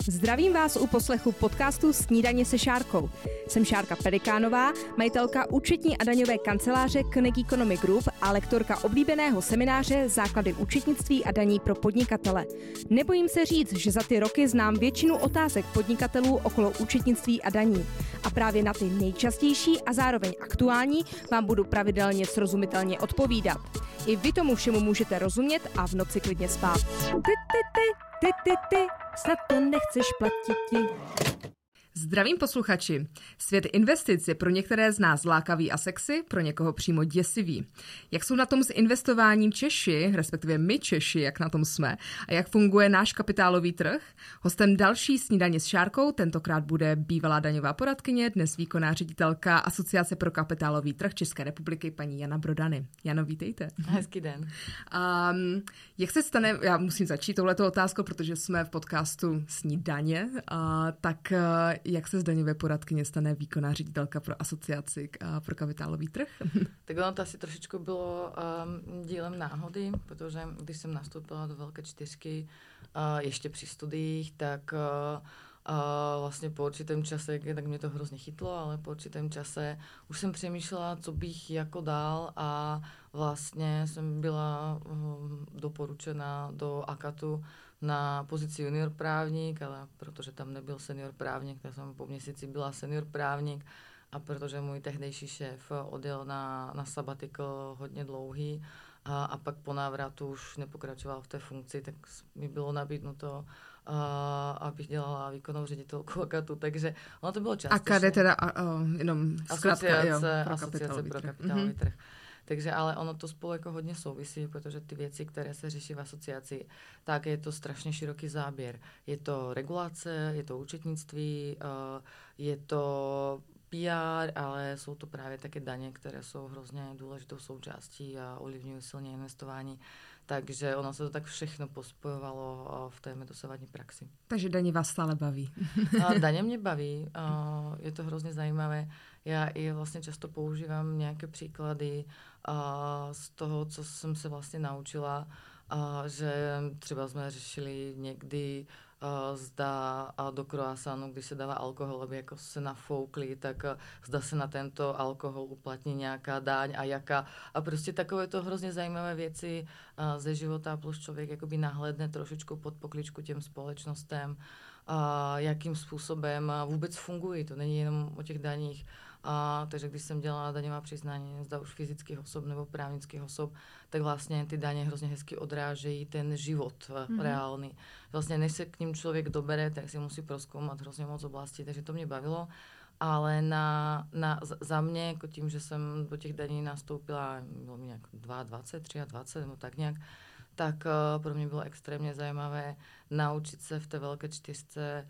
Zdravím vás u poslechu podcastu Snídaně se Šárkou. Jsem Šárka Pelikánová, majitelka účetní a daňové kanceláře Koenig Economy Group a lektorka oblíbeného semináře Základy účetnictví a daní pro podnikatele. Nebojím se říct, že za ty roky znám většinu otázek podnikatelů okolo účetnictví a daní. A právě na ty nejčastější a zároveň aktuální vám budu pravidelně srozumitelně odpovídat. I vy tomu všemu můžete rozumět a v noci klidně spát. Ty, snad to nechceš platit. Zdravím posluchači. Svět investic je pro některé z nás lákavý a sexy, pro někoho přímo děsivý. Jak jsou na tom s investováním Češi, respektive my Češi, jak na tom jsme, a jak funguje náš kapitálový trh? Hostem další Snídaně s Šárkou tentokrát bude bývalá daňová poradkyně, dnes výkonná ředitelka Asociace pro kapitálový trh České republiky, paní Jana Brodany. Jano, vítejte. Hezký den. Jak se stane, já musím začít touhletou otázkou, protože jsme v podcastu Snídaně, tak jak se z daňové poradkyně stane výkonná ředitelka pro asociaci pro kapitálový trh? Tak ono to asi trošičku bylo dílem náhody, protože když jsem nastoupila do Velké čtyřky ještě při studiích, tak vlastně po určitém čase, tak mě to hrozně chytlo, ale po určitém čase už jsem přemýšlela, co bych jako dál a vlastně jsem byla doporučena do Akatu na pozici junior právník, ale protože tam nebyl senior právník, tak jsem po měsíci byla senior právník a protože můj tehdejší šéf odjel na sabbatical hodně dlouhý a pak po návratu už nepokračoval v té funkci, tak mi bylo nabídnuto, abych dělala výkonnou ředitelku Akatu, takže ono to bylo částečně. AKAD je teda jenom zkrátka, Asociace pro kapitálový trh. Takže ale ono to spolu jako hodně souvisí, protože ty věci, které se řeší v asociaci, tak je to strašně široký záběr. Je to regulace, je to účetnictví, je to PR, ale jsou to právě také daně, které jsou hrozně důležitou součástí a ovlivňují silně investování. Takže ono se to tak všechno pospojovalo v té dosavadní praxi. Takže daně vás stále baví. Daně mě baví, je to hrozně zajímavé. Já i vlastně často používám nějaké příklady z toho, co jsem se vlastně naučila, že třeba jsme řešili někdy zda do croissantu, když se dává alkohol, aby jako se nafoukli, tak zda se na tento alkohol uplatní nějaká daň a jaká. A prostě takové to hrozně zajímavé věci ze života, plus člověk jakoby nahlédne trošičku pod pokličku těm společnostem, jakým způsobem vůbec fungují. To není jenom o těch daních. Takže když jsem dělala daňová přiznání, zda už fyzických osob nebo právnických osob, tak vlastně ty daně hrozně hezky odrážejí ten život reálný. Vlastně než se k ním člověk dobere, tak si musí prozkoumat hrozně moc oblastí, takže to mě bavilo. Ale za mě, jako tím, že jsem do těch daní nastoupila, bylo mi nějak 22, 23 nebo tak nějak, tak pro mě bylo extrémně zajímavé naučit se v té Velké čtyřce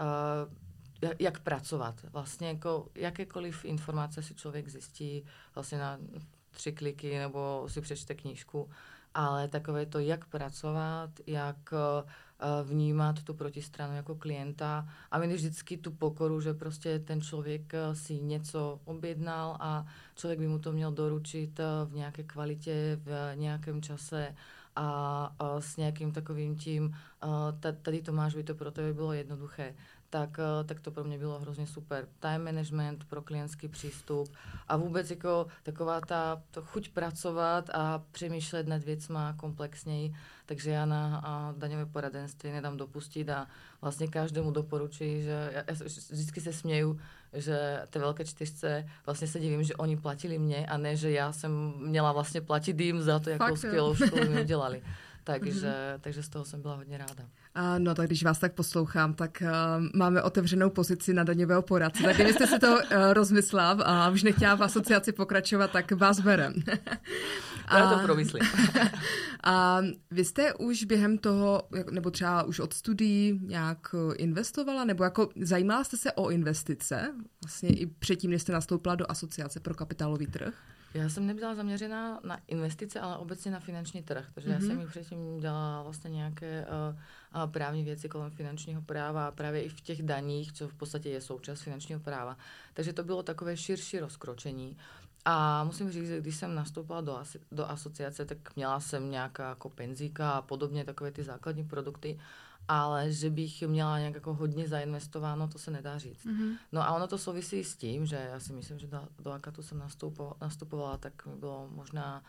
jak pracovat. Vlastně jako jakékoliv informace si člověk zjistí vlastně na 3 kliky nebo si přečte knížku, ale takové to, jak pracovat, jak vnímat tu protistranu jako klienta a mít vždycky tu pokoru, že prostě ten člověk si něco objednal a člověk by mu to měl doručit v nějaké kvalitě, v nějakém čase a s nějakým takovým tím, tady to máš, by to pro tebe bylo jednoduché. Tak to pro mě bylo hrozně super. Time management, pro klientský přístup a vůbec jako taková to chuť pracovat a přemýšlet nad věcma komplexněji. Takže já na daňové poradenství nedám dopustit a vlastně každému doporučuji, že já vždycky se směju, že té Velké čtyřce vlastně se divím, že oni platili mě a ne, že já jsem měla vlastně platit jim za to, jakou skvělou školu mi udělali. Takže z toho jsem byla hodně ráda. No tak když vás tak poslouchám, tak máme otevřenou pozici na daňového poradce. Tak kdybyste si to rozmyslela a už nechtěla v asociaci pokračovat, tak vás berem. Já to promyslím. A vy jste už během toho, nebo třeba už od studií nějak investovala, nebo jako zajímala jste se o investice? Vlastně i předtím, než jste nastoupila do Asociace pro kapitálový trh? Já jsem nebyla zaměřená na investice, ale obecně na finanční trh. Takže já jsem i předtím dělala vlastně nějaké právní věci kolem finančního práva a právě i v těch daních, co v podstatě je součást finančního práva. Takže to bylo takové širší rozkročení. A musím říct, že když jsem nastoupila do asociace, tak měla jsem nějaká jako penzíka a podobně, takové ty základní produkty, ale že bych měla nějak jako hodně zainvestováno, to se nedá říct. No a ono to souvisí s tím, že já si myslím, že do Akatu jsem nastupovala, tak mi bylo možná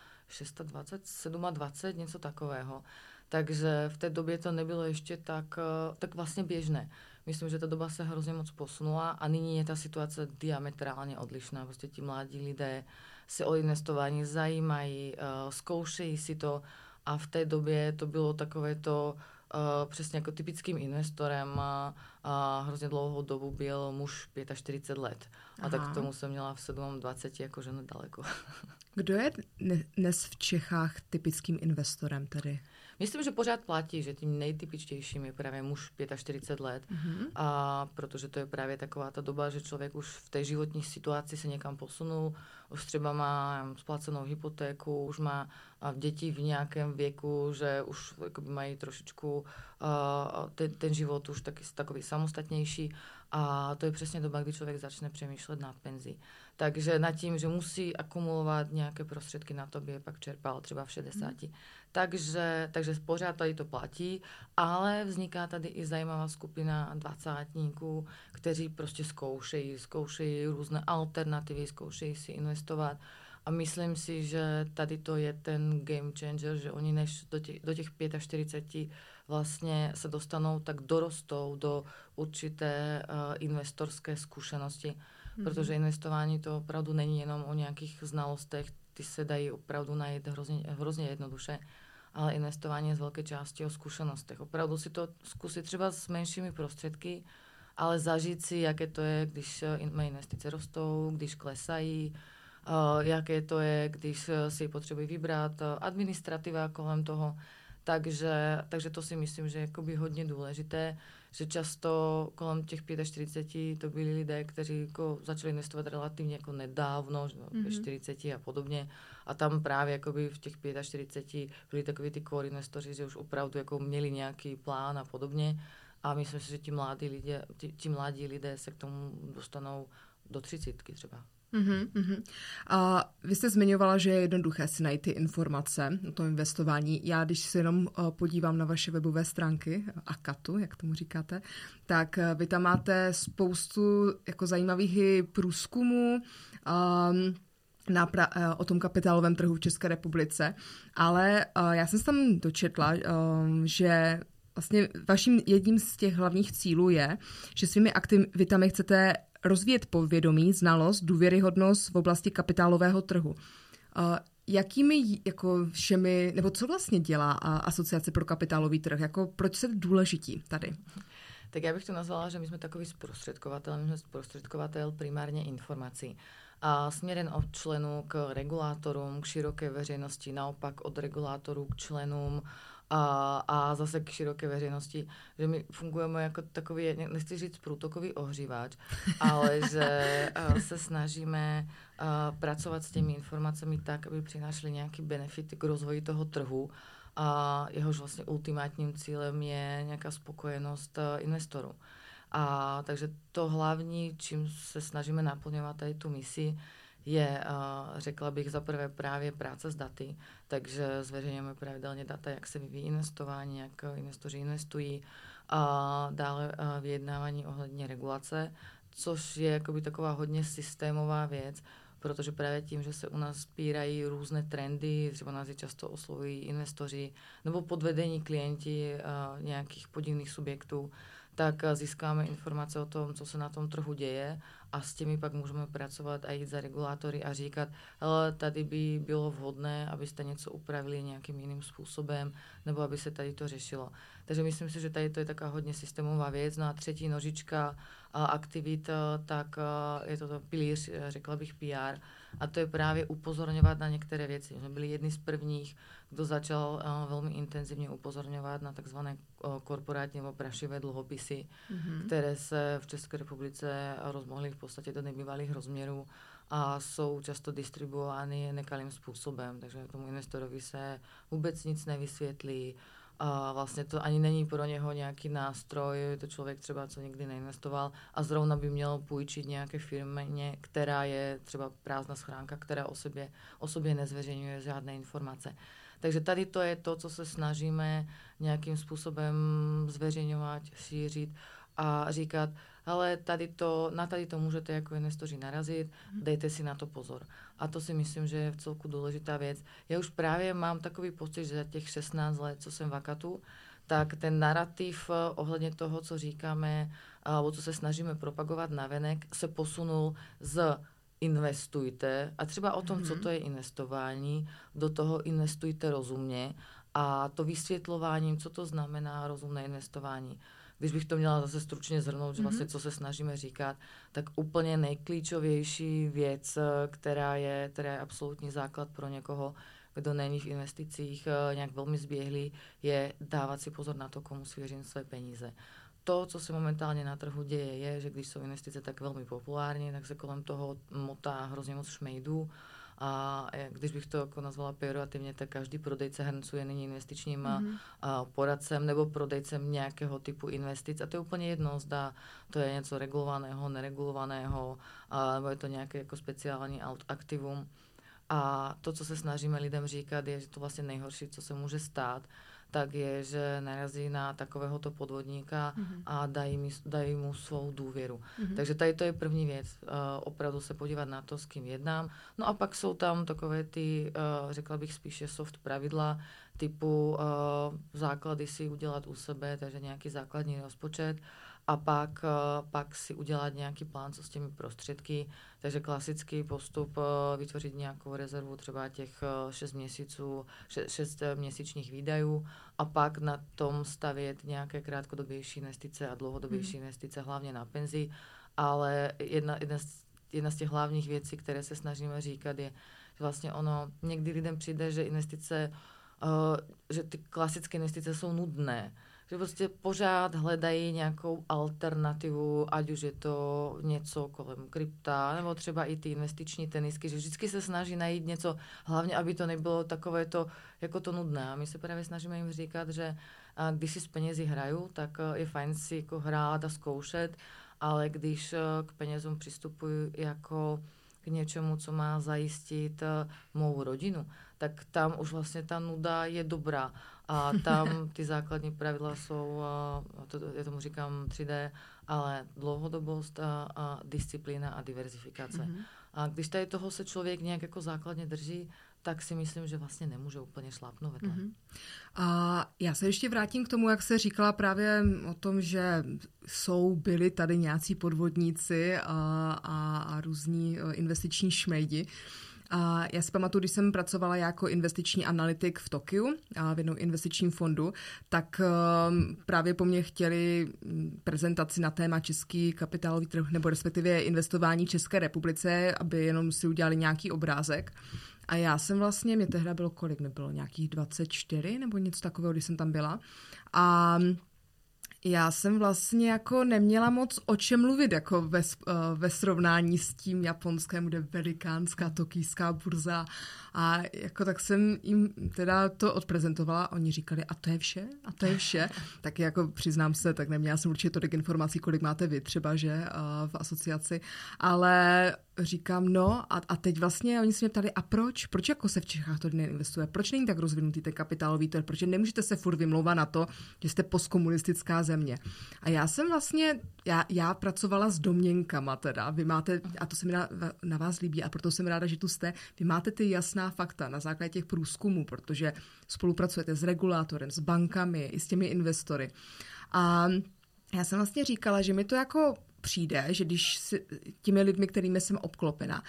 26, 27, něco takového. Takže v té době to nebylo ještě tak vlastně běžné. Myslím, že ta doba se hrozně moc posunula a nyní je ta situace diametrálně odlišná. Prostě ti mladí lidé se o investování zajímají, zkoušejí si to a v té době to bylo takové to přesně jako typickým investorem a hrozně dlouhou dobu byl muž 45 let. A tak k tomu jsem měla v 27 jako žena daleko. Kdo je dnes v Čechách typickým investorem tedy? Myslím, že pořád platí, že tím nejtypičtějším je právě muž 45 let, a protože to je právě taková ta doba, že člověk už v té životní situaci se někam posunul, už třeba má splacenou hypotéku, už má děti v nějakém věku, že už mají trošičku ten život už takový samostatnější a to je přesně doba, kdy člověk začne přemýšlet nad penzí. Takže nad tím, že musí akumulovat nějaké prostředky na to, aby je pak čerpal třeba v 60. Takže pořád tady to platí, ale vzniká tady i zajímavá skupina dvacátníků, kteří prostě zkoušejí různé alternativy, zkoušejí si investovat. A myslím si, že tady to je ten game changer, že oni než do těch 45 vlastně se dostanou, tak dorostou do určité investorské zkušenosti. Protože investování to opravdu není jenom o nějakých znalostech, ty se dají opravdu najít hrozně jednoduše, ale investování je z velké části o zkušenostech. Opravdu si to zkusit třeba s menšími prostředky, ale zažít si, jaké to je, když investice rostou, když klesají, jaké to je, když si potřebují vybrat, administrativa kolem toho. Takže to si myslím, že je jakoby hodně důležité, že často kolem těch 45 to byli lidé, kteří jako začali investovat relativně jako nedávno, ve 40 a podobně. A tam právě jakoby v těch 45 byli takový ty core investoři, že už opravdu jako měli nějaký plán a podobně. A myslím si, že ti mladí lidé se k tomu dostanou do 30 třeba. A vy jste zmiňovala, že je jednoduché si najít ty informace o tom investování. Já, když se jenom podívám na vaše webové stránky, Akatu, jak tomu říkáte, tak vy tam máte spoustu jako zajímavých průzkumů o tom kapitálovém trhu v České republice, ale já jsem se tam dočetla, že vlastně vaším jedním z těch hlavních cílů je, že svými aktivitami chcete rozvíjet povědomí, znalost, důvěryhodnost v oblasti kapitálového trhu. Jakými jako všemi, nebo co vlastně dělá Asociace pro kapitálový trh? Jako proč jste důležití tady? Tak já bych to nazvala, že my jsme takový zprostředkovatel. My jsme zprostředkovatel primárně informací. A směrem od členů k regulátorům, k široké veřejnosti, naopak od regulátorů k členům a zase k široké veřejnosti, že my fungujeme jako takový, nechci říct průtokový ohřívač, ale že se snažíme pracovat s těmi informacemi tak, aby přinášely nějaký benefit k rozvoji toho trhu a jehož vlastně ultimátním cílem je nějaká spokojenost investorů. Takže to hlavní, čím se snažíme naplňovat tady tu misi, je, řekla bych, za prvé právě práce s daty, takže zveřejňujeme pravidelně data, jak se vyvíjí investování, jak investoři investují, a dále vyjednávání ohledně regulace, což je jakoby taková hodně systémová věc, protože právě tím, že se u nás spírají různé trendy, třeba nás je často oslovují investoři nebo podvedení klienti nějakých podivných subjektů, tak získáme informace o tom, co se na tom trhu děje a s těmi pak můžeme pracovat a jít za regulátory a říkat, hele, tady by bylo vhodné, abyste něco upravili nějakým jiným způsobem, nebo aby se tady to řešilo. Takže myslím si, že tady to je taková hodně systémová věc. No a třetí nožička aktivit, tak je to pilíř, řekla bych PR, a to je právě upozorňovat na některé věci. My jsme byli jedni z prvních, kdo začal velmi intenzivně upozorňovat na takzvané korporátní nebo prašivé dluhopisy, které se v České republice rozmohly v podstatě do nebývalých rozměrů a jsou často distribuovány nekalým způsobem, takže tomu investorovi se vůbec nic nevysvětlí a vlastně to ani není pro něho nějaký nástroj, je to člověk třeba, co nikdy neinvestoval a zrovna by měl půjčit nějaké firmě, která je třeba prázdná schránka, která o sobě nezveřejňuje žádné informace. Takže tady to je to, co se snažíme nějakým způsobem zveřejňovat, šířit a říkat, ale na tady to můžete jako investoři narazit, dejte si na to pozor. A to si myslím, že je v celku důležitá věc. Já už právě mám takový pocit, že za těch 16 let, co jsem v Akatu, tak ten narrativ ohledně toho, co říkáme, alebo co se snažíme propagovat navenek, se posunul z investujte a třeba o tom, co to je investování, do toho investujte rozumně a to vysvětlováním, co to znamená rozumné investování. Když bych to měla zase stručně shrnout, že vlastně co se snažíme říkat, tak úplně nejklíčovější věc, která je absolutní základ pro někoho, kdo není v investicích nějak velmi zběhlý, je dávat si pozor na to, komu svěřím své peníze. To, co se momentálně na trhu děje, je, že když jsou investice tak velmi populární, tak se kolem toho motá hrozně moc šmejdů. A když bych to jako nazvala pejorativně, tak každý prodejce hrnců je nyní investičním poradcem nebo prodejcem nějakého typu investic. A to je úplně jedno, zda to je něco regulovaného, neregulovaného, nebo je to nějaké jako speciální aktivum. A to, co se snažíme lidem říkat, je, že to vlastně nejhorší, co se může stát, tak je, že narazí na takovéhoto podvodníka a dají mu svou důvěru. Takže tady to je první věc. Opravdu se podívat na to, s kým jednám. No a pak jsou tam takové ty, řekla bych spíše soft pravidla, typu základy si udělat u sebe, takže nějaký základní rozpočet a pak si udělat nějaký plán, co s těmi prostředky. Takže klasický postup vytvořit nějakou rezervu, třeba těch 6 měsíčních výdajů a pak na tom stavět nějaké krátkodobější investice a dlouhodobější investice, hlavně na penzi. Ale jedna z těch hlavních věcí, které se snažíme říkat, je, že vlastně někdy lidem přijde, že že ty klasické investice jsou nudné. Že prostě pořád hledají nějakou alternativu, ať už je to něco kolem krypta, nebo třeba i ty investiční tenisky, že vždycky se snaží najít něco, hlavně aby to nebylo takové to, jako to nudné. A my se právě snažíme jim říkat, že když si s penězi hraju, tak je fajn si jako hrát a zkoušet, ale když k penězům přistupuji jako k něčemu, co má zajistit mou rodinu, tak tam už vlastně ta nuda je dobrá. A tam ty základní pravidla jsou, já tomu říkám 3D, ale dlouhodobost, disciplína a diverzifikace. A když tady toho se člověk nějak jako základně drží, tak si myslím, že vlastně nemůže úplně šlápnout vedle. A já se ještě vrátím k tomu, jak se říkala právě o tom, že byli tady nějací podvodníci a různí investiční šmejdi. A já si pamatuju, když jsem pracovala jako investiční analytik v Tokiu a v jednom investičním fondu, tak právě po mně chtěli prezentaci na téma český kapitálový trh, nebo respektive investování České republice, aby jenom si udělali nějaký obrázek. A já jsem vlastně, mě tehdy bylo kolik, nebylo nějakých 24 nebo něco takového, když jsem tam byla. A já jsem vlastně jako neměla moc o čem mluvit jako ve srovnání s tím Japonskem, kde velikánská tokijská burza a jako tak jsem jim teda to odprezentovala, oni říkali, a to je vše? A to je vše? Tak jako přiznám se, tak neměla jsem určitě tolik informací, kolik máte vy třeba, že v asociaci, ale říkám, no a teď vlastně oni se mě ptali, a proč? Proč jako se v Čechách to neinvestuje? Proč není tak rozvinutý ten kapitálový trh? Proč nemůžete se furt vymlouvat na to, že jste postkomunistická země? A já jsem vlastně, já pracovala s domněnkama teda, vy máte, a to se mi na vás líbí a proto jsem ráda, že tu jste, vy máte ty jasná fakta na základě těch průzkumů, protože spolupracujete s regulátorem, s bankami i s těmi investory. A já jsem vlastně říkala, že mi to jako přijde, že když těmi lidmi, kterými jsem obklopena,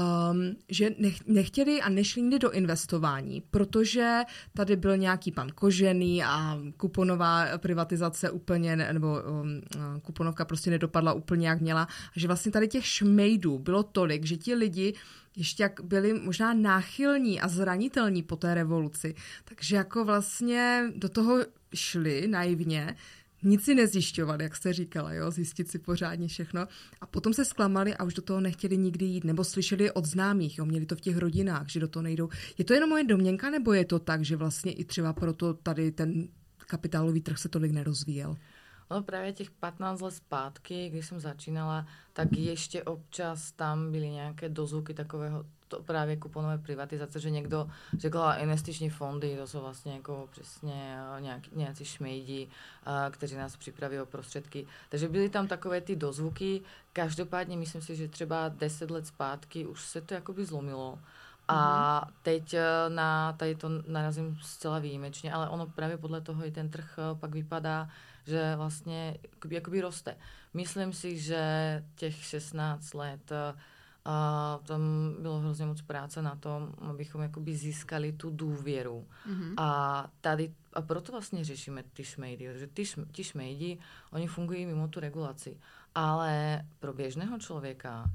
že nechtěli a nešli nikdy do investování, protože tady byl nějaký pan Kožený a kuponová privatizace úplně, nebo kuponovka prostě nedopadla úplně, jak měla. A že vlastně tady těch šmejdů bylo tolik, že ti lidi ještě jak byli možná náchylní a zranitelní po té revoluci, takže jako vlastně do toho šli naivně, nic si nezjišťovali, jak jste říkala, jo, zjistit si pořádně všechno. A potom se zklamali a už do toho nechtěli nikdy jít, nebo slyšeli od známých, jo, měli to v těch rodinách, že do toho nejdou. Je to jenom moje domněnka, nebo je to tak, že vlastně i třeba proto tady ten kapitálový trh se tolik nerozvíjel? No právě těch 15 let zpátky, když jsem začínala, tak ještě občas tam byly nějaké dozvuky takového to právě kuponové privatizace, že někdo řekl, investiční fondy, to jsou vlastně jako přesně nějací šmejdi, kteří nás připraví o prostředky. Takže byly tam takové ty dozvuky. Každopádně myslím si, že třeba 10 let zpátky už se to jakoby zlomilo. A teď na tady to narazím zcela výjimečně, ale ono právě podle toho i ten trh pak vypadá, že vlastně jakoby roste. Myslím si, že těch 16 let tam bylo hrozně moc práce na tom, abychom jakoby získali tu důvěru. A proto vlastně řešíme ty šmejdy, protože ti šmejdi, oni fungují mimo tu regulaci. Ale pro běžného člověka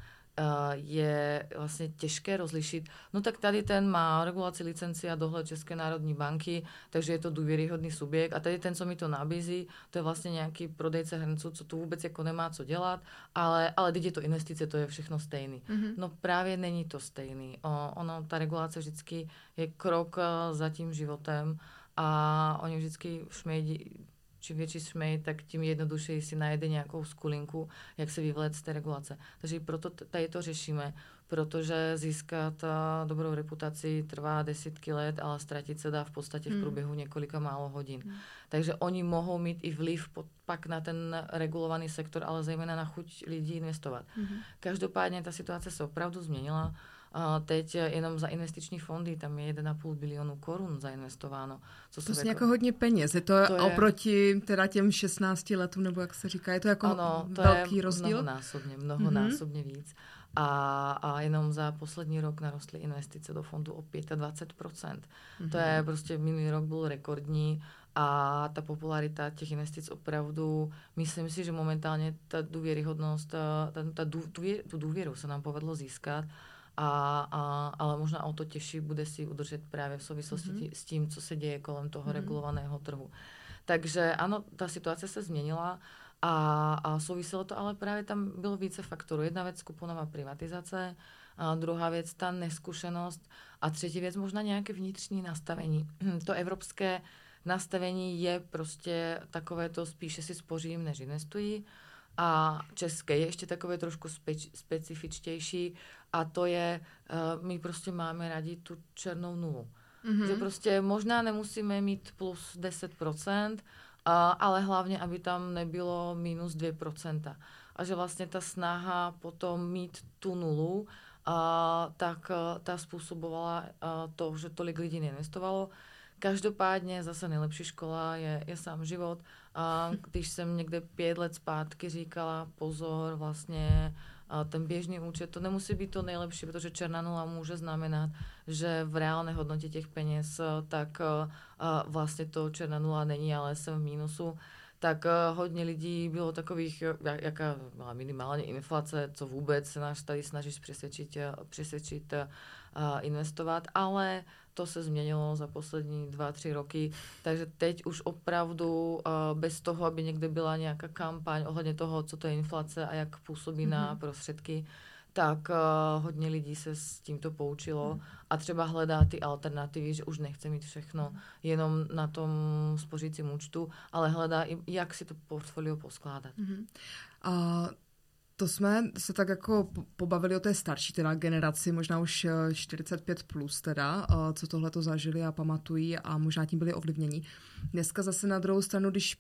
je vlastně těžké rozlišit. No tak tady ten má regulaci, licenci a dohled České národní banky, takže je to důvěryhodný subjekt. A tady ten, co mi to nabízí, to je vlastně nějaký prodejce hrnců, co tu vůbec jako nemá co dělat, ale když je to investice, to je všechno stejný. No právě není to stejný. Ta regulace vždycky je krok za tím životem a oni vždycky šmejdi, čím větší šmejd, tak tím jednodušeji si najde nějakou skulinku, jak se vyvléct z té regulace. Takže proto tady to řešíme, protože získat dobrou reputaci trvá desítky let, ale ztratit se dá v podstatě v průběhu několika málo hodin. Takže oni mohou mít i vliv pak na ten regulovaný sektor, ale zejména na chuť lidí investovat. Každopádně ta situace se opravdu změnila. Teď jenom za investiční fondy, tam je 1,5 bilionu korun zainvestováno. To je jako hodně peněz. Je to oproti teda těm 16 letům, nebo jak se říká, je to jako velký rozdíl? Mnohonásobně víc. A jenom za poslední rok narostly investice do fondu o 25%. To je prostě, minulý rok byl rekordní a ta popularita těch investic opravdu, myslím si, že momentálně ta důvěryhodnost, tu důvěru se nám povedlo získat. Ale možná o to těžší bude si udržet právě v souvislosti s tím, co se děje kolem toho regulovaného trhu. Takže ano, ta situace se změnila a souviselo to, ale právě tam bylo více faktorů. Jedna věc kuponová privatizace, a druhá věc ta neskušenost a třetí věc možná nějaké vnitřní nastavení. To evropské nastavení je prostě takové to spíše si spořím, než investují. A české je ještě takové trošku specifičtější a to je, my prostě máme rádi tu černou nulu. Že prostě možná nemusíme mít plus 10%, ale hlavně, aby tam nebylo minus 2%. A že vlastně ta snaha potom mít tu nulu, tak ta způsobovala to, že tolik lidí neinvestovalo. Každopádně zase nejlepší škola je sám život. A když jsem někde 5 let zpátky říkala, pozor, vlastně ten běžný účet, to nemusí být to nejlepší, protože černá nula může znamenat, že v reálné hodnotě těch peněz, tak vlastně to černá nula není, ale jsem v mínusu. Tak hodně lidí bylo takových, jaká byla minimálně inflace, co vůbec se nás tady snažíš přesvědčit investovat, ale to se změnilo za poslední 2-3 roky, takže teď už opravdu bez toho, aby někde byla nějaká kampaň ohledně toho, co to je inflace a jak působí na prostředky, tak hodně lidí se s tímto poučilo a třeba hledá ty alternativy, že už nechce mít všechno jenom na tom spořícím účtu, ale hledá i, jak si to portfolio poskládat. To jsme se tak jako pobavili o té starší teda generaci, možná už 45 plus teda, co tohleto zažili a pamatují a možná tím byli ovlivnění. Dneska zase na druhou stranu, když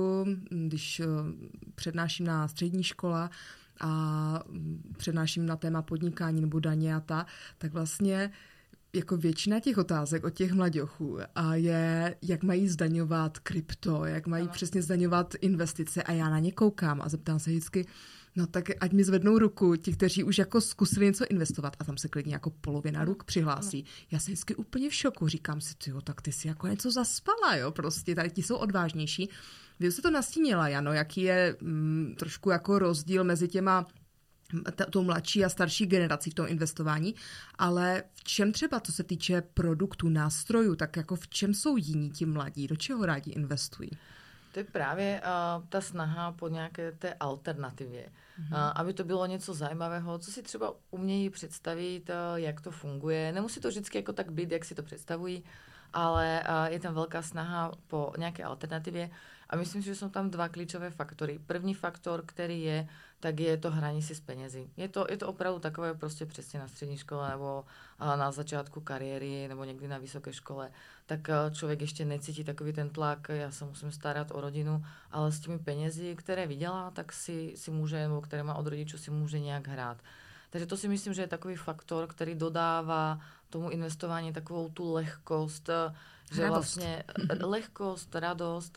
přednáším na střední škole a přednáším na téma podnikání nebo daně tak vlastně jako většina těch otázek od těch mladěchů je, jak mají zdaňovat krypto, jak mají přesně zdaňovat investice a já na ně koukám a zeptám se vždycky, no tak ať mi zvednou ruku ti, kteří už jako zkusili něco investovat a tam se klidně jako polovina ruk přihlásí. Já jsem vždycky úplně v šoku, říkám si, tak ty si jako něco zaspala, jo, prostě tady ti jsou odvážnější. Vy jste to nastínila, Jano, jaký je trošku jako rozdíl mezi těma tou mladší a starší generací v tom investování, ale v čem třeba, co se týče produktů, nástrojů, tak jako v čem jsou jiní ti mladí, do čeho rádi investují? To je právě ta snaha po nějaké té alternativě, aby to bylo něco zajímavého, co si třeba umějí představit, jak to funguje. Nemusí to vždycky jako tak být, jak si to představují, ale je tam veľká snaha po nejakej alternatívě a myslím si, že sú tam dva klíčové faktory. První faktor, který je, tak je to hraní si s penězi. Je to opravdu takové prostě přesně na střední škole nebo na začátku kariéry nebo někdy na vysoké škole, tak člověk ještě necítí takový ten tlak, já se musím starat o rodinu, ale s těmi penězi, které vydělá, tak si může, nebo které má od rodičů, si může nějak hrát. Takže to si myslím, že je takový faktor, který dodává tomu investování takovou tu lehkost, že vlastně lehkost, radost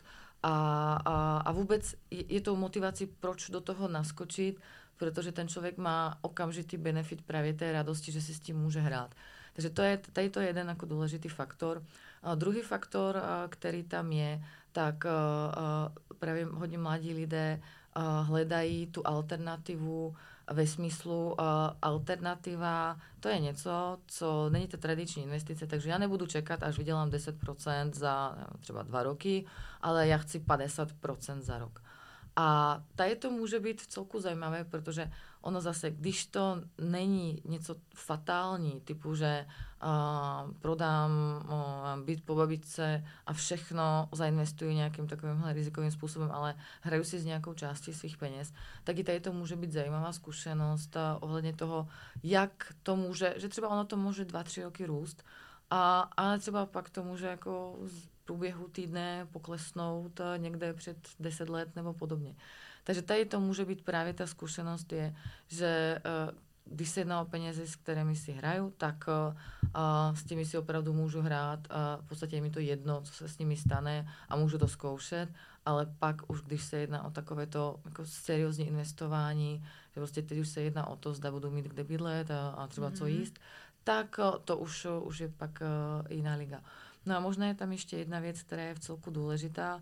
a vůbec je to motivací, proč do toho naskočit, protože ten člověk má okamžitý benefit právě té radosti, že si s tím může hrát. Takže tady to je jeden jako důležitý faktor. A druhý faktor, který tam je, tak právě hodně mladí lidé hledají tu alternativu ve smyslu alternativa, to je něco, co není to tradiční investice, takže já nebudu čekat, až vydělám 10% za třeba 2 roky, ale já chci 50% za rok. A tady to může být v celku zajímavé, protože ono zase, když to není něco fatální, typu, že prodám byt po babičce a všechno zainvestuju nějakým takovým rizikovým způsobem, ale hraju si s nějakou částí svých peněz, tak i tady to může být zajímavá zkušenost ohledně toho, jak to může, že třeba ono to může 2-3 roky růst, ale třeba pak to může jako průběhu týdne poklesnout někde před 10 let nebo podobně. Takže tady to může být právě ta zkušenost je, že když se jedná o penězi, s kterými si hraju, tak s těmi si opravdu můžu hrát. V podstatě je mi to jedno, co se s nimi stane a můžu to zkoušet, ale pak už když se jedná o takovéto jako seriózní investování, že prostě teď už se jedná o to, zda budu mít kde bydlet a třeba co jíst, tak to už je pak jiná liga. No a možná je tam ještě jedna věc, která je v celku důležitá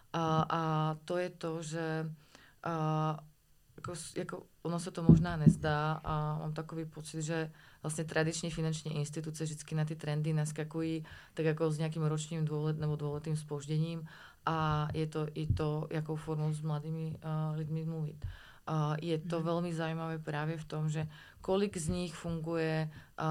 a to je to, že jako ono se to možná nezdá a mám takový pocit, že vlastně tradiční finanční instituce vždycky na ty trendy naskakují tak jako s nějakým ročním nebo dvouletým zpožděním a je to i to, jakou formou s mladými lidmi mluvit. Je to velmi zajímavé právě v tom, že kolik z nich funguje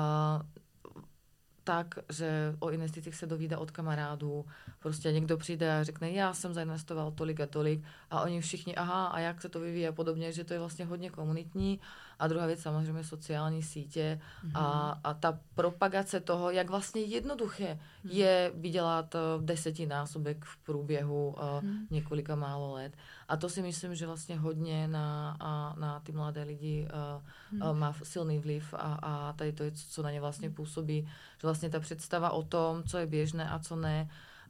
tak, že o investicích se dovídá od kamarádů. Prostě někdo přijde a řekne, já jsem zainvestoval tolik a tolik a oni všichni, aha, a jak se to vyvíjí a podobně, že to je vlastně hodně komunitní. A druhá věc samozřejmě sociální sítě a ta propagace toho, jak vlastně jednoduché je vydělat 10násobek v průběhu několika málo let. A to si myslím, že vlastně hodně na ty mladé lidi má silný vliv a tady to je, co na ně vlastně působí, že vlastně ta představa o tom, co je běžné a co ne,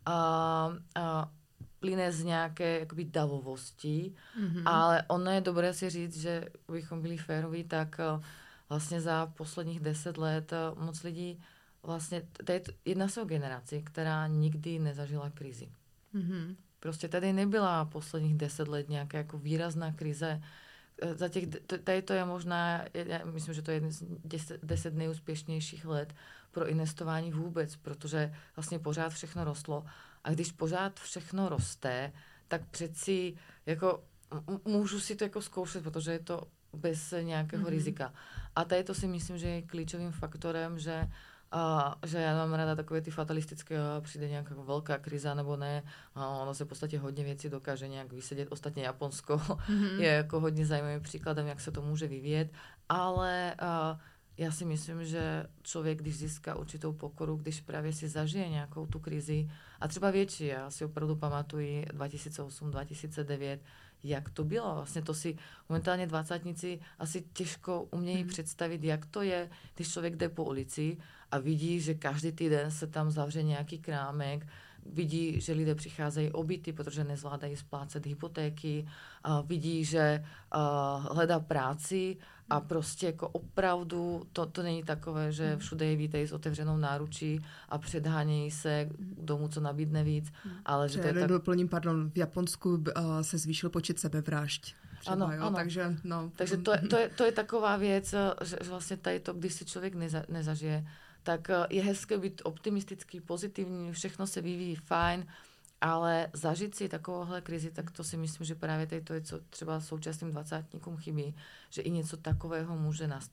plyne z nějaké jakoby davovosti, ale ono je dobré si říct, že bychom byli féroví, tak vlastně za posledních 10 let moc lidí vlastně, jedná se o generaci, která nikdy nezažila krizi. Prostě tady nebyla posledních 10 let nějaká jako výrazná krize. Tady to je možná, já myslím, že to je jeden z 10 nejúspěšnějších let pro investování vůbec, protože vlastně pořád všechno rostlo. A když pořád všechno roste, tak přeci jako můžu si to jako zkoušet, protože je to bez nějakého rizika. A tady to si myslím, že je klíčovým faktorem, že já mám ráda takové ty fatalistické, přijde nějaká velká kriza nebo ne, ono se v podstatě hodně věcí dokáže nějak vysedět. Ostatně Japonsko je jako hodně zajímavým příkladem, jak se to může vyvíjet, ale já si myslím, že člověk, když získá určitou pokoru, když právě si zažije nějakou tu krizi, a třeba větší, já si opravdu pamatuji 2008, 2009, jak to bylo. Vlastně to si momentálně dvacátníci asi těžko umějí představit, jak to je, když člověk jde po ulici a vidí, že každý týden se tam zavře nějaký krámek, vidí, že lidé přicházejí o byty, protože nezvládají splácet hypotéky, vidí, že hledá práci a prostě jako opravdu to není takové, že všude je vítají s otevřenou náručí a předhánějí se k domu, co nabídne víc, ale že to je tak... Doplním, pardon, v Japonsku se zvýšil počet sebevražd. Třeba, ano. Takže to je taková věc, že vlastně tady to, když si člověk nezažije, tak je hezké být optimistický, pozitivní, všechno se vyvíjí fajn, ale zažít si takovouhle krizi, tak to si myslím, že právě to je, co třeba současným dvacátníkům chybí, že i něco takového může nastat.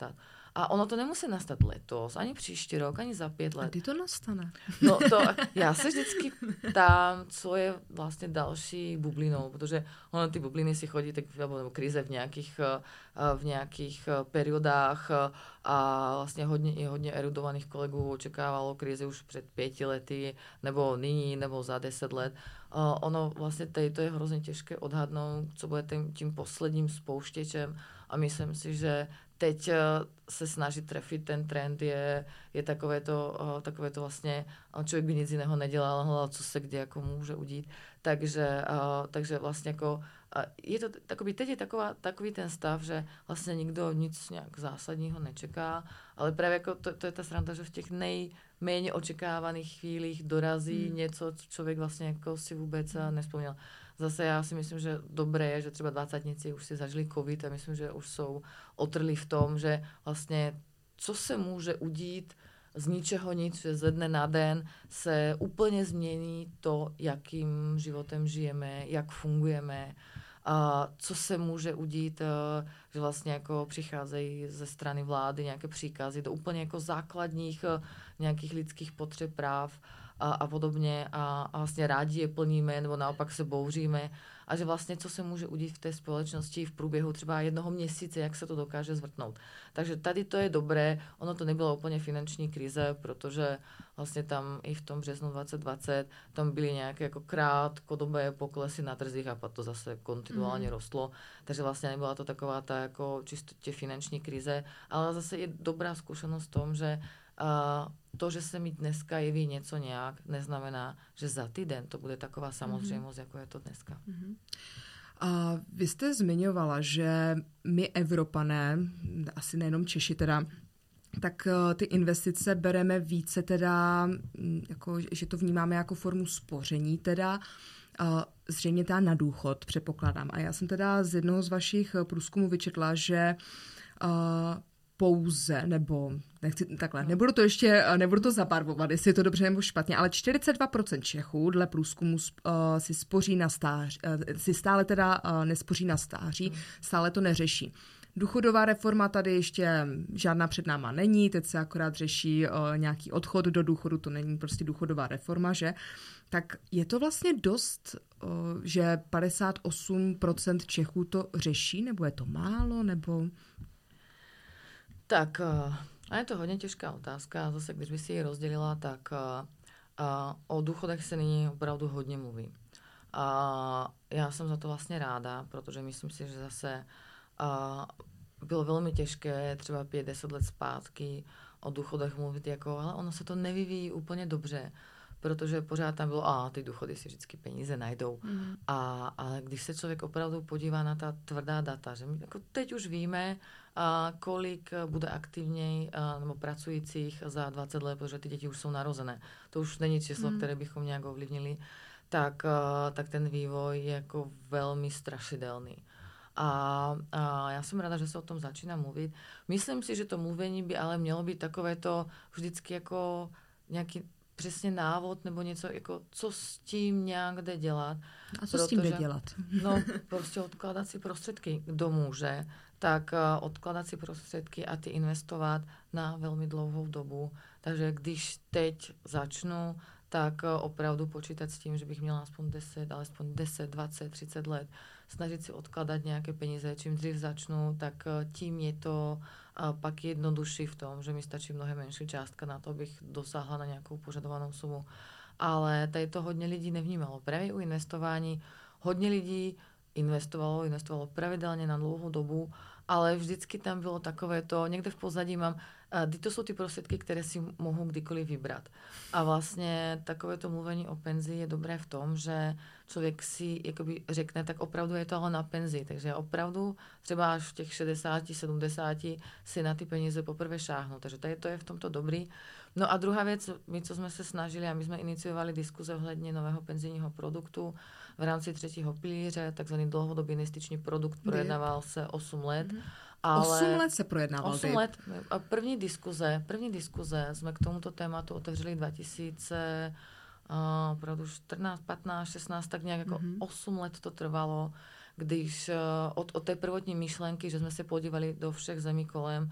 A ono to nemusí nastat letos, ani příští rok, ani za 5 let. A kdy to nastane? No to, já se vždycky ptám, co je vlastně další bublinou, protože ono ty bubliny si chodí tak nebo krize v nějakých periodách a vlastně hodně erudovaných kolegů očekávalo krizi už před 5 lety, nebo nyní, nebo za 10 let. Ono vlastně to je hrozně těžké odhadnout, co bude tím posledním spouštěčem a myslím si, že teď se snažit trefit ten trend je takové to vlastně, člověk by nic jiného nedělal, hledal, co se kde jako může udít. Takže vlastně jako je to teď je takový ten stav, že vlastně nikdo nic nějak zásadního nečeká, ale právě jako to je ta sranda, že v těch nejméně očekávaných chvílích dorazí něco, co člověk vlastně jako si vůbec nespomněl. Zase já si myslím, že dobré je, že třeba 20 už si zažili covid a myslím, že už jsou otrli v tom, že vlastně co se může udít z ničeho nic, že ze dne na den se úplně změní to, jakým životem žijeme, jak fungujeme, a co se může udít, že vlastně jako přicházejí ze strany vlády nějaké příkazy do úplně jako základních nějakých lidských potřeb, práv a podobně a vlastně rádi je plníme nebo naopak se bouříme a že vlastně co se může udít v té společnosti v průběhu třeba 1 měsíce, jak se to dokáže zvrtnout. Takže tady to je dobré, ono to nebylo úplně finanční krize, protože vlastně tam i v tom březnu 2020 tam byly nějaké jako krátkodobé poklesy na trzích a pak to zase kontinuálně rostlo, takže vlastně nebyla to taková ta jako čistě finanční krize, ale zase je dobrá zkušenost v tom, že to, že se mi dneska jeví něco nějak, neznamená, že za týden to bude taková samozřejmost, jako je to dneska. A vy jste zmiňovala, že my Evropané, asi nejenom Češi teda, tak ty investice bereme více teda, jako, že to vnímáme jako formu spoření teda, zřejmě teda na důchod, předpokládám. A já jsem teda z jednoho z vašich průzkumů vyčetla, že pouze, nebo nechci takhle, nebudu to zabarvovat, jestli je to dobře nebo špatně, ale 42% Čechů dle průzkumu si spoří na stáří, si stále teda nespoří na stáří, stále to neřeší. Důchodová reforma tady ještě žádná před náma není, teď se akorát řeší nějaký odchod do důchodu, to není prostě důchodová reforma, že? Tak je to vlastně dost, že 58% Čechů to řeší, nebo je to málo, nebo... Tak, a je to hodně těžká otázka. Zase, když by si ji rozdělila, tak o důchodech se nyní opravdu hodně mluví. A já jsem za to vlastně ráda, protože myslím si, že zase bylo velmi těžké třeba 5-10 let zpátky o důchodech mluvit jako, ale ono se to nevyvíjí úplně dobře, protože pořád tam bylo, ty důchody si vždycky peníze najdou. Ale když se člověk opravdu podívá na ta tvrdá data, že my jako teď už víme, kolik bude aktivněji nebo pracujících za 20 let, protože ty děti už jsou narozené. To už není číslo, které bychom nějak ovlivnili. Tak ten vývoj je jako velmi strašidelný. A já jsem ráda, že se o tom začíná mluvit. Myslím si, že to mluvení by ale mělo být takové to vždycky jako nějaký přesně návod nebo něco, jako co s tím nějak jde dělat. A co s tím jde dělat? No, prostě odkládat si prostředky. Kdo může, tak odkládat si prostředky a ty investovat na velmi dlouhou dobu. Takže když teď začnu, tak opravdu počítat s tím, že bych měla alespoň 10, 20, 30 let, snažit si odkladat nějaké peníze. Čím dřív začnu, tak tím je to pak jednodušší v tom, že mi stačí mnohem menší částka na to, abych dosáhla na nějakou požadovanou sumu. Ale tady to hodně lidí nevnímalo. Právě u investování hodně lidí investovalo pravidelně na dlouhou dobu, ale vždycky tam bylo takové to, někde v pozadí mám, to jsou ty prostředky, které si mohu kdykoliv vybrat. A vlastně takové to mluvení o penzi je dobré v tom, že člověk si jakoby řekne, tak opravdu je to ale na penzi. Takže opravdu třeba až v těch 60, 70 si na ty peníze poprvé šáhnu. Takže tady to je v tomto dobrý. No a druhá věc, my, co jsme se snažili, a my jsme iniciovali diskuze ohledně nového penzijního produktu v rámci 3. pilíře, takzvaný dlouhodobý investiční produkt, projednával se 8 let. Ale 8 let se projednával. 8 let. A první diskuze jsme k tomuto tématu otevřeli 2000, opravdu 14, 15, 16, tak nějak jako 8 let to trvalo, když od té prvotní myšlenky, že jsme se podívali do všech zemí kolem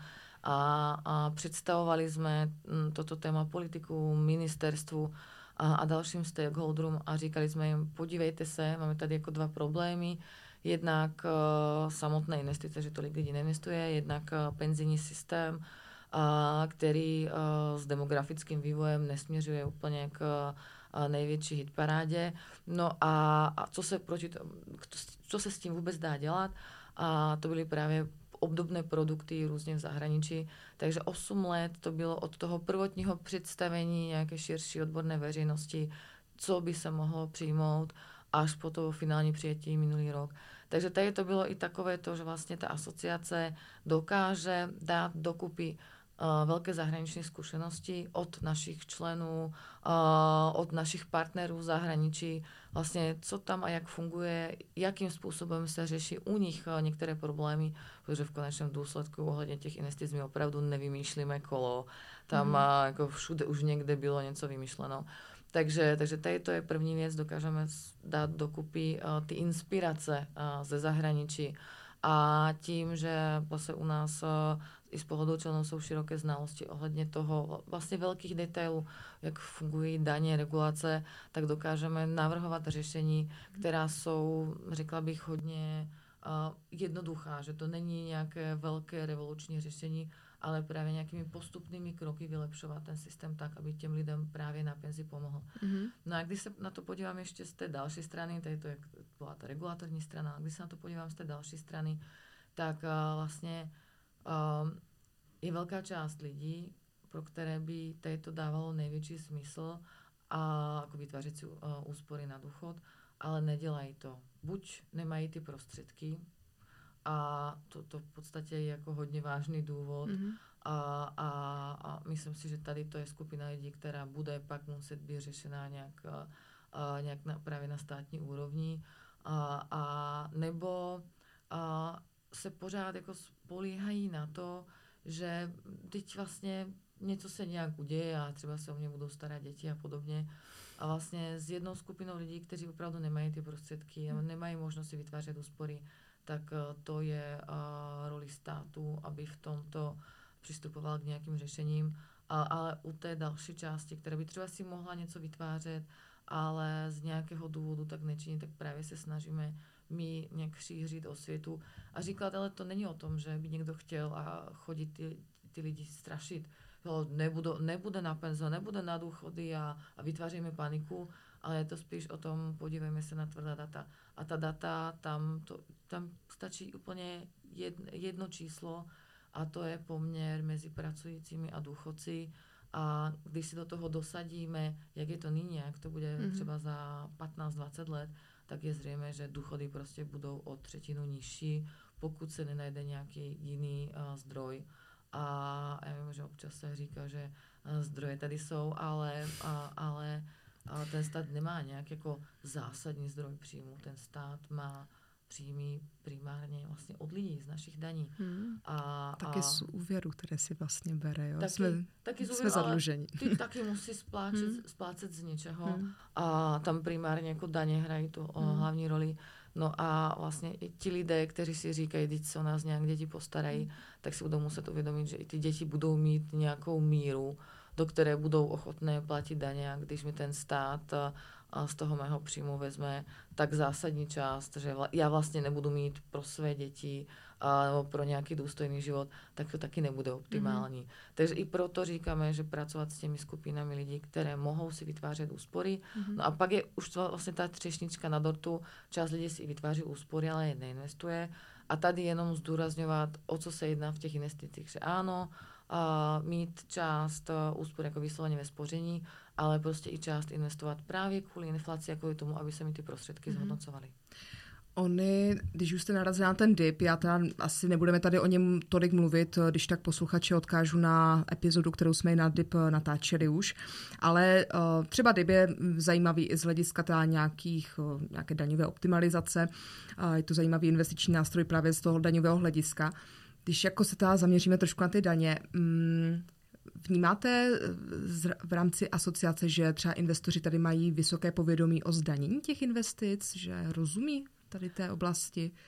a představovali jsme toto téma politiku, ministerstvu a dalším stakeholderům a říkali jsme jim, podívejte se, máme tady jako dva problémy, jednak samotné investice, že tolik lidí neinvestuje, jednak penzijní systém, který s demografickým vývojem nesměřuje úplně k největší hitparádě. No a co se s tím vůbec dá dělat? A to byly právě obdobné produkty různě v zahraničí. Takže 8 let to bylo od toho prvotního představení nějaké širší odborné veřejnosti, co by se mohlo přijmout, až po to finální přijetí minulý rok. Takže tady to bylo i takové to, že vlastně ta asociace dokáže dát dokupy velké zahraniční zkušenosti od našich členů, od našich partnerů v zahraničí, vlastně co tam a jak funguje, jakým způsobem se řeší u nich některé problémy, protože v konečném důsledku ohledně těch investic my opravdu nevymýšlíme kolo. Tam jako všude už někde bylo něco vymyšleno. Takže tady to je první věc, dokážeme dát dokupy ty inspirace ze zahraničí. A tím, že vlastně u nás i z pohledu členů jsou široké znalosti ohledně toho vlastně velkých detailů, jak fungují daně, regulace, tak dokážeme navrhovat řešení, která jsou, řekla bych, hodně jednoduchá, že to není nějaké velké revoluční řešení, ale právě nějakými postupnými kroky vylepšovat ten systém tak, aby těm lidem právě na penzi pomohl. No a když se na to podívám ještě z té další strany, tady to byla ta regulatorní strana, a když se na to podívám z té další strany, tak vlastně je velká část lidí, pro které by tady to dávalo největší smysl a jako vytvářet si úspory na důchod, ale nedělají to. Buď nemají ty prostředky, a to v podstatě je jako hodně vážný důvod. A myslím si, že tady to je skupina lidí, která bude pak muset být řešená nějak právě na státní úrovni. Nebo se pořád jako spolíhají na to, že teď vlastně něco se nějak uděje a třeba se o mě budou starat děti a podobně. A vlastně s jednou skupinou lidí, kteří opravdu nemají ty prostředky, nemají možnost si vytvářet úspory, tak to je roli státu, aby v tomto přistupoval k nějakým řešením. Ale u té další části, která by třeba si mohla něco vytvářet, ale z nějakého důvodu tak nečiní, tak právě se snažíme my nějak šířit osvětu a říkat, ale to není o tom, že by někdo chtěl a chodit ty lidi strašit. Nebude na penze, nebude na důchody a vytváříme paniku, ale je to spíš o tom, podívejme se na tvrdá data. A ta data, tam stačí úplně jedno číslo a to je poměr mezi pracujícími a důchodci. A když si do toho dosadíme, jak je to nyní, jak to bude třeba za 15-20 let, tak je zřejmé, že důchody prostě budou o 1/3 nižší, pokud se nenajde nějaký jiný zdroj. A já vím, že občas se říká, že zdroje tady jsou, ale ten stát nemá nějak jako zásadní zdroj příjmu. Ten stát má příjmy primárně vlastně od lidí, z našich daní. Taky z úvěru, které si vlastně bere. Jo? Taky jsme zadluženi. Ty taky musí splácet z něčeho. A tam primárně jako daně hrají tu hlavní roli. No a vlastně i ti lidé, kteří si říkají, když se o nás nějak děti postarají, tak si budou muset uvědomit, že i ty děti budou mít nějakou míru, do které budou ochotné platit daně. A když mi ten stát z toho mého příjmu vezme tak zásadní část, že já vlastně nebudu mít pro své děti nebo pro nějaký důstojný život, tak to taky nebude optimální. Takže i proto říkáme, že pracovat s těmi skupinami lidí, které mohou si vytvářet úspory. No a pak je už to vlastně ta třešnička na dortu, část lidí si vytváří úspory, ale je neinvestuje. A tady jenom zdůrazňovat, o co se jedná v těch investicích, že ano, mít část úspor jako vysloveně ve spoření, ale prostě i část investovat právě kvůli inflaci, jako tomu, aby se mi ty prostředky zhodnocovaly. Oni, když už jste narazili na ten dip, já teda asi nebudeme tady o něm tolik mluvit, když tak posluchače odkážu na epizodu, kterou jsme na dip natáčeli už, ale třeba dip je zajímavý i z hlediska nějaké daňové optimalizace, je to zajímavý investiční nástroj právě z toho daňového hlediska. Když jako se teda zaměříme trošku na ty daně, vnímáte v rámci asociace, že třeba investoři tady mají vysoké povědomí o zdanění těch investic, že rozumí tady té oblasti?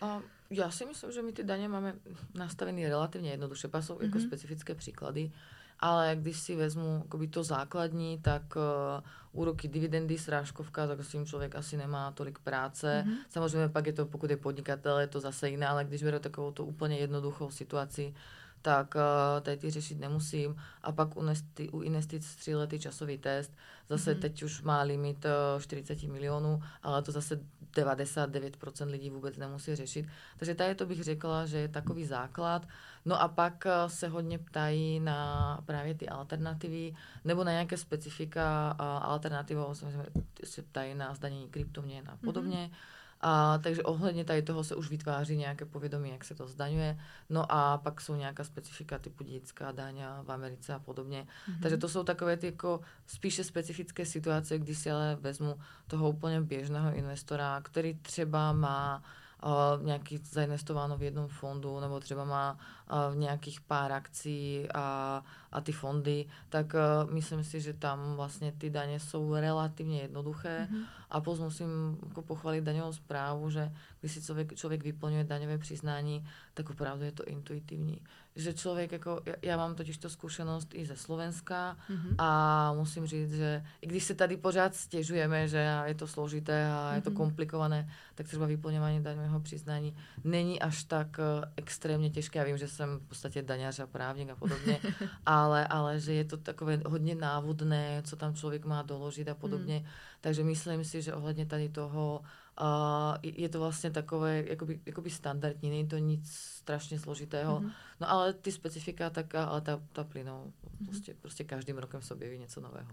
Já si myslím, že my ty daně máme nastavené relativně jednoduše. Pak jsou jako specifické příklady, ale když si vezmu to základní, tak úroky, dividendy, srážkovka, tak s tím člověk asi nemá tolik práce. Samozřejmě pak je to, pokud je podnikatel, je to zase jiné, ale když beru takovou to úplně jednoduchou situaci, tak tady ty řešit nemusím. A pak u investic 3letý časový test, zase teď už má limit 40 milionů, ale to zase 99% lidí vůbec nemusí řešit. Takže tady to bych řekla, že je takový základ. No a pak se hodně ptají na právě ty alternativy, nebo na nějaké specifika alternativou, se ptají na zdanění kryptoměn a podobně. Takže ohledně tady toho se už vytváří nějaké povědomí, jak se to zdaňuje. No a pak jsou nějaká specifika typu dědická daň v Americe a podobně. Takže to jsou takové ty jako spíše specifické situace, když si ale vezmu toho úplně běžného investora, který třeba má nějaký zainvestováno v jednom fondu, nebo třeba má nějakých pár akcí a ty fondy, tak myslím si, že tam vlastně ty daně jsou relativně jednoduché. A plus musím pochválit daňovou správu, že když si člověk vyplňuje daňové přiznání, tak opravdu je to intuitivní. Že člověk, jako, já mám totiž to zkušenost i ze Slovenska a musím říct, že i když se tady pořád stěžujeme, že je to složité a je to komplikované, tak třeba vyplňování daňového přiznání není až tak extrémně těžké. Já vím, že jsem v podstatě daňař a právník a podobně, ale že je to takové hodně návodné, co tam člověk má doložit a podobně. Takže myslím si, že ohledně tady toho je to vlastně takové jakoby standardní, není to nic strašně složitého. No ale ty specifika ale ta plynou. Prostě každým rokem se objeví něco nového.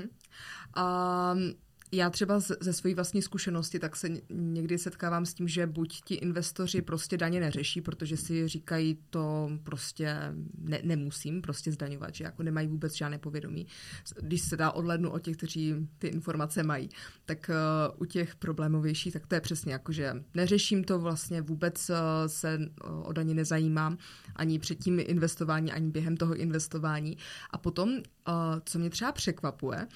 Já třeba ze své vlastní zkušenosti tak se někdy setkávám s tím, že buď ti investoři prostě daně neřeší, protože si říkají, to prostě nemusím prostě zdaňovat, že jako nemají vůbec žádné povědomí. Když se dá odhlédnout od těch, kteří ty informace mají, tak u těch problémovějších, tak to je přesně jako, že neřeším to vlastně, vůbec se o daně nezajímám ani před tím investování, ani během toho investování. A potom, co mě třeba překvapuje,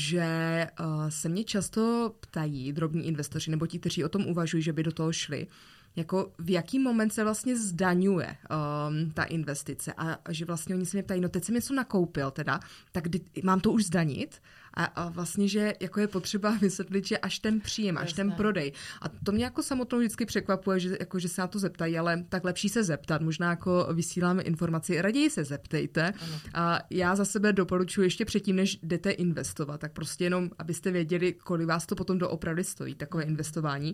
že se mě často ptají drobní investoři nebo ti, kteří o tom uvažují, že by do toho šli, jako v jaký moment se vlastně zdaňuje ta investice a že vlastně oni se mě ptají, no teď jsem něco nakoupil teda, tak mám to už zdanit? A vlastně, že jako je potřeba vysvětlit, že až ten příjem, až ten prodej. A to mě jako samotnou vždycky překvapuje, že se na to zeptají, ale tak lepší se zeptat. Možná jako vysíláme informaci, raději se zeptejte. A já za sebe doporučuji ještě předtím, než jdete investovat, tak prostě jenom, abyste věděli, kolik vás to potom doopravdy stojí, takové investování,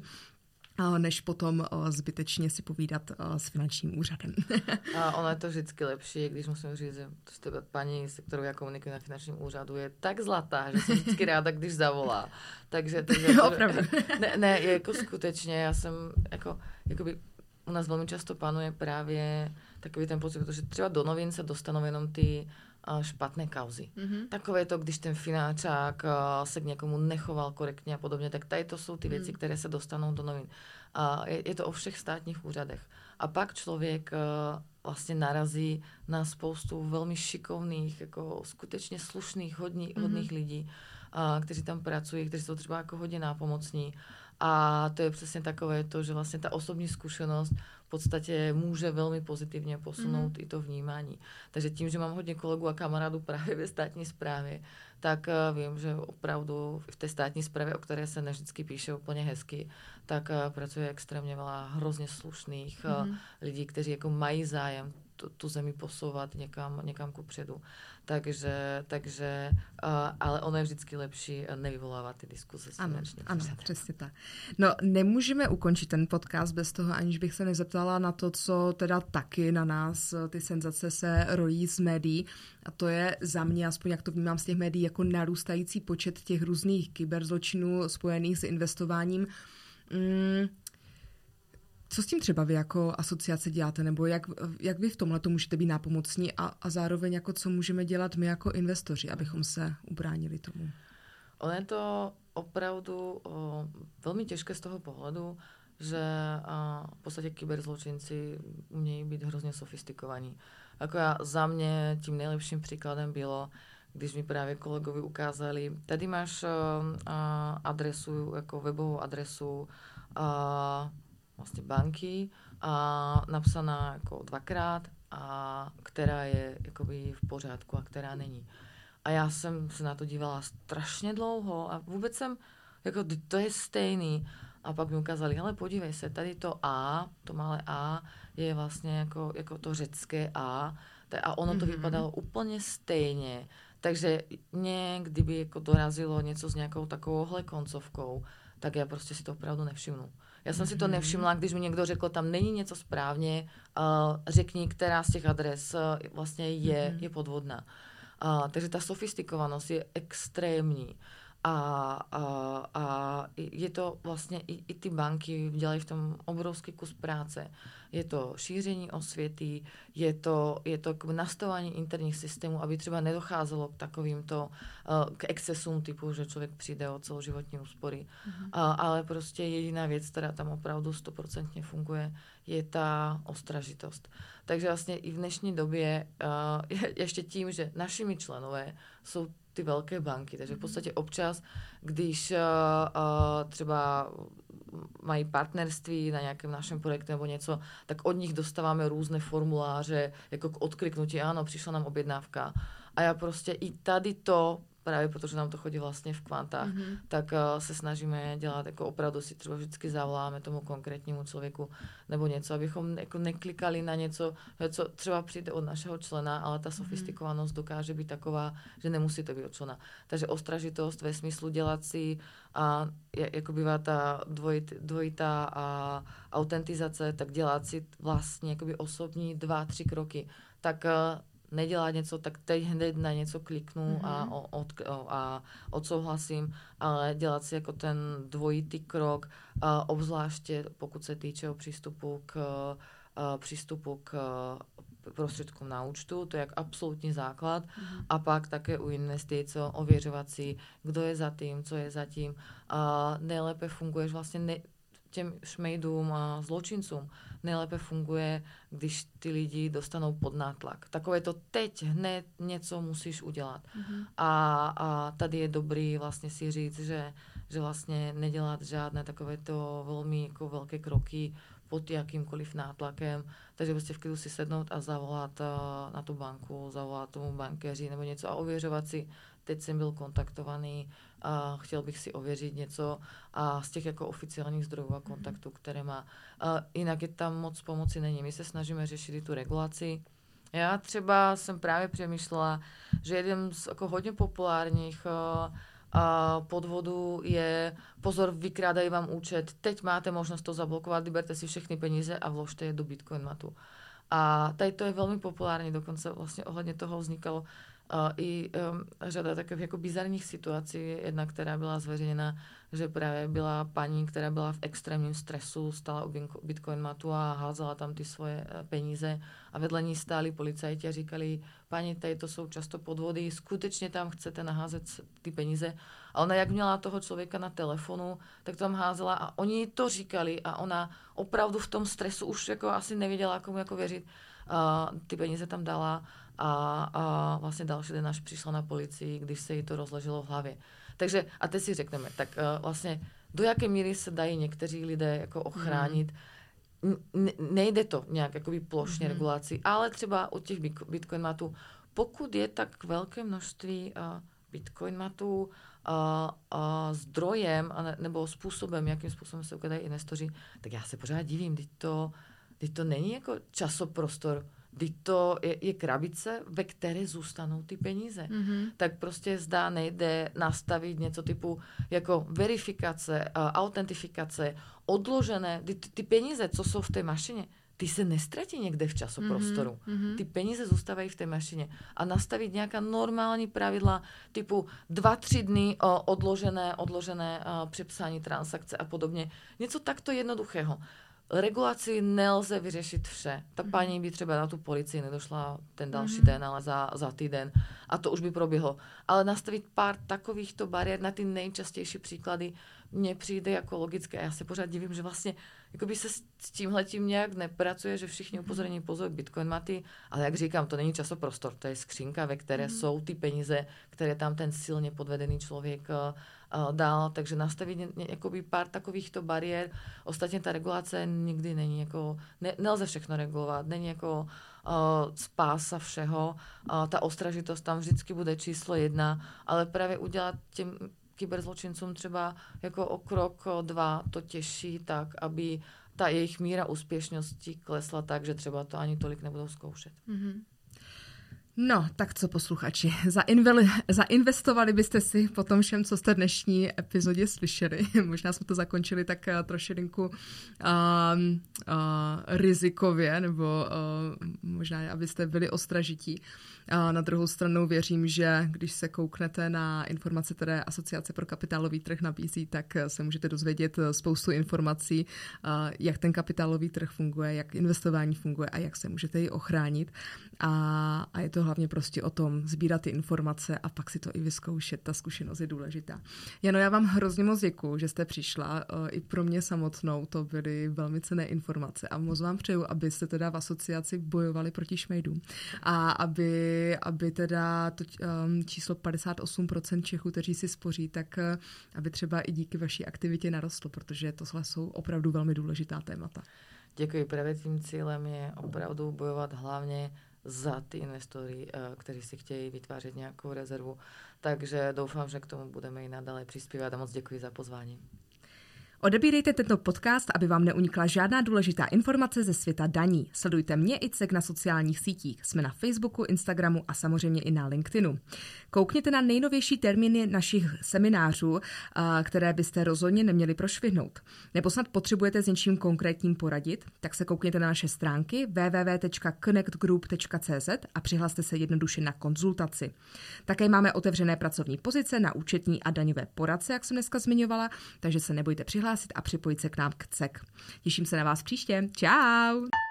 než potom zbytečně si povídat s finančním úřadem. A ono je to vždycky lepší, když musím říct, že paní, se kterou já komunikuji na finančním úřadu, je tak zlatá, že jsem vždycky ráda, když zavolá. Takže opravdu. Ne, jako skutečně, já jsem, jakoby u nás velmi často panuje právě takový ten pocit, protože třeba do novin se dostanou jenom ty špatné kauzy. Takové to, když ten fináčák se k někomu nechoval korektně a podobně, tak tady to jsou ty věci, které se dostanou do novin. Je to o všech státních úřadech. A pak člověk vlastně narazí na spoustu velmi šikovných, jako skutečně slušných, hodných lidí, kteří tam pracují, kteří jsou třeba jako hodně nápomocní. A to je přesně takové to, že vlastně ta osobní zkušenost v podstatě může velmi pozitivně posunout i to vnímání. Takže tím, že mám hodně kolegů a kamarádů právě ve státní správě, tak vím, že opravdu v té státní správě, o které se nevždycky píše úplně hezky, tak pracuje extrémně veľa hrozně slušných lidí, kteří jako mají zájem tu zemi posouvat někam kupředu. Takže ale ono je vždycky lepší nevyvolávat ty diskuse s finančním úřadem. Ano, přesně tak. No, nemůžeme ukončit ten podcast bez toho, aniž bych se nezeptala na to, co teda taky na nás ty senzace se rojí z médií. A to je za mě, aspoň jak to vnímám z těch médií, jako narůstající počet těch různých kyberzločinů spojených s investováním. Co s tím třeba vy jako asociace děláte, nebo jak vy v tomhle to můžete být nápomocní a zároveň jako co můžeme dělat my jako investoři, abychom se ubránili tomu? Ono je to opravdu velmi těžké z toho pohledu, že v podstatě kyberzločinci umějí být hrozně sofistikovaní. Jako za mě tím nejlepším příkladem bylo, když mi právě kolegovi ukázali, tady máš adresu, jako webovou adresu vlastně banky a napsaná jako 2x a která je jakoby v pořádku a která není. A já jsem se na to dívala strašně dlouho a vůbec jsem, jako to je stejný. A pak mi ukázali, hele, podívej se, tady to A, to malé A, je vlastně jako to řecké A ono to vypadalo úplně stejně. Takže mě, kdyby jako dorazilo něco s nějakou takovouhle koncovkou, tak já prostě si to opravdu nevšimnu. Já jsem si to nevšimla, když mi někdo řekl, tam není něco správně, řekni, která z těch adres vlastně je podvodná. Takže ta sofistikovanost je extrémní. A je to vlastně, i ty banky dělají v tom obrovský kus práce. Je to šíření osvěty, je to nastavování interních systémů, aby třeba nedocházelo k takovýmto, k excesům typu, že člověk přijde o celoživotní úspory. Ale prostě jediná věc, která tam opravdu 100% funguje, je ta ostražitost. Takže vlastně i v dnešní době, ještě tím, že našimi členové jsou ty velké banky. Takže v podstatě občas, když třeba mají partnerství na nějakém našem projektu nebo něco, tak od nich dostáváme různé formuláře, jako k odkliknutí, ano, přišla nám objednávka. A já prostě i tady to, právě protože nám to chodí vlastně v kvantách, tak se snažíme dělat, jako opravdu si třeba vždycky zavoláme tomu konkrétnímu člověku nebo něco, abychom jako neklikali na něco, co třeba přijde od našeho člena, ale ta sofistikovanost dokáže být taková, že nemusí to být od člena. Takže ostražitost ve smyslu dělat si, a jako bývá ta dvojitá autentizace, tak dělat si vlastně jakoby osobní 2-3 kroky. Tak nedělat něco, tak teď hned na něco kliknu a odsouhlasím, ale dělat si jako ten dvojitý krok, obzvláště pokud se týče přístupu k prostředkům na účtu, to je jak absolutní základ. A pak také u investic ověřovat si, kdo je za tím, co je za tím. Nejlépe funguješ vlastně těm šmejdům a zločincům nejlépe funguje, když ty lidi dostanou pod nátlak. Takové to teď hned něco musíš udělat. A tady je dobrý vlastně si říct, že vlastně nedělat žádné takovéto velmi jako velké kroky pod jakýmkoliv nátlakem. Takže prostě v klidu si sednout a zavolat na tu banku, zavolat tomu bankéři nebo něco a ověřovat si, teď jsem byl kontaktovaný a chtěl bych si ověřit něco a z těch jako oficiálních zdrojů a kontaktů, které má. Jinak je tam moc pomoci není. My se snažíme řešit i tu regulaci. Já třeba jsem právě přemýšlela, že jeden z jako hodně populárních podvodů je, pozor, vykrádají vám účet, teď máte možnost to zablokovat, vyberte si všechny peníze a vložte je do Bitcoin matu. A tady to je velmi populární, dokonce vlastně ohledně toho vznikalo i řada takových jako bizarních situací. Jedna, která byla zveřejněna, že právě byla paní, která byla v extrémním stresu, stála u Bitcoin matu a házela tam ty svoje peníze a vedle ní stáli policajti a říkali, paní, tady to jsou často podvody, skutečně tam chcete naházet ty peníze. A ona, jak měla toho člověka na telefonu, tak tam házela a oni to říkali a ona opravdu v tom stresu už jako asi nevěděla, komu jako věřit. Ty peníze tam dala a vlastně další den až přišla na policii, když se jí to rozleželo v hlavě. Takže, a teď si řekneme, tak vlastně do jaké míry se dají někteří lidé jako ochránit. Nejde to nějak jakoby plošně regulací, ale třeba od těch Bitcoin matů, pokud je tak velké množství Bitcoin matů zdrojem nebo způsobem, jakým způsobem se ukládají investoři, tak já se pořád divím, když to není jako časoprostor, když to je krabice, ve které zůstanou ty peníze. Tak prostě zdá nejde nastavit něco typu jako verifikace, autentifikace, odložené, ty peníze, co jsou v té mašině, ty se nestratí někde v časoprostoru. Ty peníze zůstávají v té mašině. A nastavit nějaká normální pravidla typu 2-3 dny odložené přepsání transakce a podobně. Něco takto jednoduchého. Regulaci nelze vyřešit vše. Ta paní by třeba na tu policii nedošla ten další den, ale za týden. A to už by proběhlo. Ale nastavit pár takovýchto bariér na ty nejčastější příklady mně přijde jako logické. Já se pořád divím, že vlastně jakoby se s tímhletím nějak nepracuje, že všichni upozornění pozor, Bitcoin má ty, ale jak říkám, to není časoprostor, to je skřínka, ve které jsou ty peníze, které tam ten silně podvedený člověk dal, takže nastavit jakoby pár takovýchto bariér. Ostatně ta regulace nikdy není jako, nelze všechno regulovat, není jako spása všeho. Ta ostražitost tam vždycky bude číslo 1, ale právě udělat těm kyberzločincům třeba jako o krok 2 to těžší tak, aby ta jejich míra úspěšnosti klesla tak, že třeba to ani tolik nebudou zkoušet. Mm-hmm. No, tak co posluchači, zainvestovali byste si po tom všem, co jste dnešní epizodě slyšeli. Možná jsme to zakončili tak trošilinku rizikově, nebo možná, abyste byli ostražití. Na druhou stranu věřím, že když se kouknete na informace, které Asociace pro kapitálový trh nabízí, tak se můžete dozvědět spoustu informací, jak ten kapitálový trh funguje, jak investování funguje a jak se můžete ji ochránit. A je to hlavně prostě o tom sbírat ty informace a pak si to i vyzkoušet. Ta zkušenost je důležitá. Jano, já vám hrozně moc děkuju, že jste přišla. I pro mě samotnou to byly velmi cenné informace a moc vám přeju, abyste teda v asociaci bojovali proti šmejdům a aby teda to číslo 58% Čechů, kteří si spoří, tak aby třeba i díky vaší aktivitě narostlo, protože tohle jsou opravdu velmi důležitá témata. Děkuji. Právě tím cílem je opravdu bojovat hlavně za ty investory, kteří si chtějí vytvářet nějakou rezervu. Takže doufám, že k tomu budeme i nadále přispívat a moc děkuji za pozvání. Odebírejte tento podcast, aby vám neunikla žádná důležitá informace ze světa daní. Sledujte mě i CEK na sociálních sítích. Jsme na Facebooku, Instagramu a samozřejmě i na LinkedInu. Koukněte na nejnovější termíny našich seminářů, které byste rozhodně neměli prošvihnout. Nebo snad potřebujete s něčím konkrétním poradit, tak se koukněte na naše stránky www.connectgroup.cz a přihlaste se jednoduše na konzultaci. Také máme otevřené pracovní pozice na účetní a daňové poradce, jak jsem dneska zmiňovala, takže se nebojte přihlásit a připojit se k nám k CEK. Těším se na vás příště. Čau!